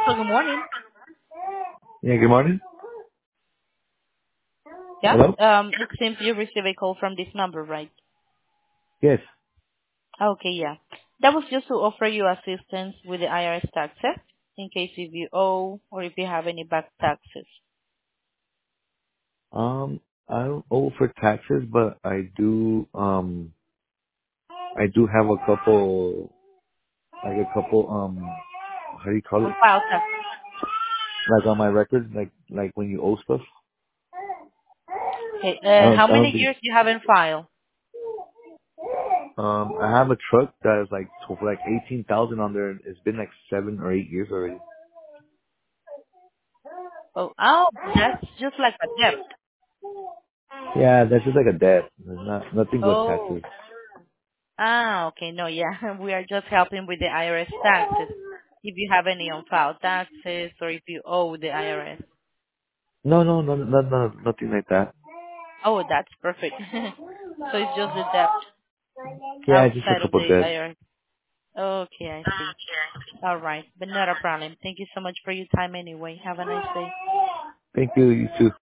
Good morning. Yeah, good morning. Yeah. Hello? It seems you received a call from this number, right? Yes. Okay, yeah. That was just to offer you assistance with the IRS taxes in case if you owe or if you have any back taxes. I don't owe for taxes, but I do have a couple, how do you call it? On file tax. Like on my record, like when you owe stuff. Okay. How I don't many think, years you have in file? I have a truck that is like, for like 18,000 on there. It's been like 7 or 8 years already. Oh, that's just like a debt. Yeah, that's just like a debt. There's nothing but Oh. taxes. Okay. No, yeah. We are just helping with the IRS taxes. If you have any on file taxes or if you owe the IRS. No, nothing like that. Oh, that's perfect. So it's just the debt Yeah, just a outside of couple the debts. IRS. Okay, I see. All right, but not a problem. Thank you so much for your time anyway. Have a nice day. Thank you, you too.